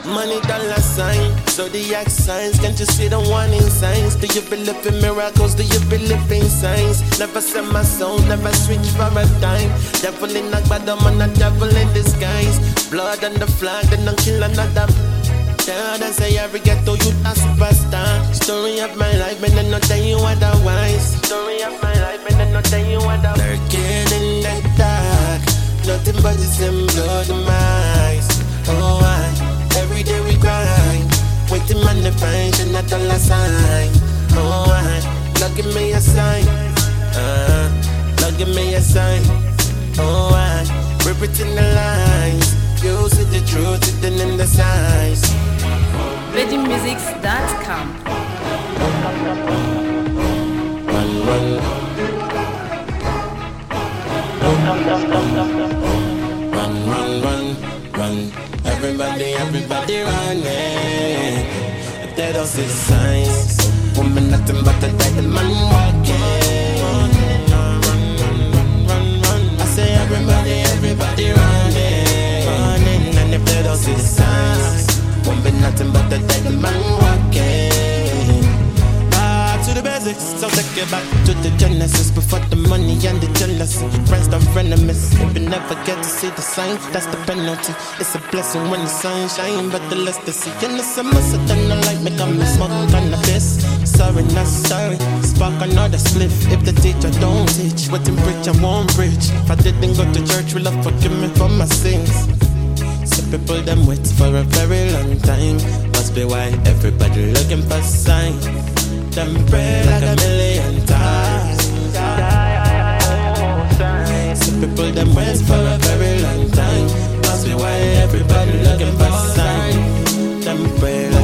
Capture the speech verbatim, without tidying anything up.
Money dollar sign, so the act signs. Can't you see the warning signs? Do you believe in miracles? Do you believe in signs? Never sell my soul, never switch for a dime. Devil in a bad man, a devil in disguise. Blood on the flag, then don't kill another. God, I say every ghetto you a superstar. Story of my life, and then not tell you otherwise. Story of my life, and then not tell you otherwise. Lurking in the dark, nothing but the same blood in my eyes. Oh, I, every day we grind, waiting on the fine, and not dollar sign. Oh, I, Lord give me a sign. Uh, Lord give me a sign. Oh, I, rip it in the lines. You see the truth hidden in the signs. Virgin Musics dot com. Run, run. Run, run, run, run. Everybody, everybody running. If they don't see signs, woman nothing but a dead man walking. Run, run, run, run. I say everybody, everybody running, running. And if they don't see signs, won't be nothing but a dead man walking. Back to the basics, so take it back to the genesis. Before the money and the jealousy, friends don't frenemies. If you never get to see the signs, that's the penalty. It's a blessing when the sun shine, but the less to see. And it's a must have done the light, make me smoke cannabis. Sorry, not sorry, spark another spliff. If the teacher don't teach, what in preach I won't preach. If I didn't go to church, will I forgive me for my sins? Some people them wait for a very long time. Must be why everybody looking for signs. Them pray like a million times. Some people them wait for a very long time. Must be why everybody looking for signs. Them pray like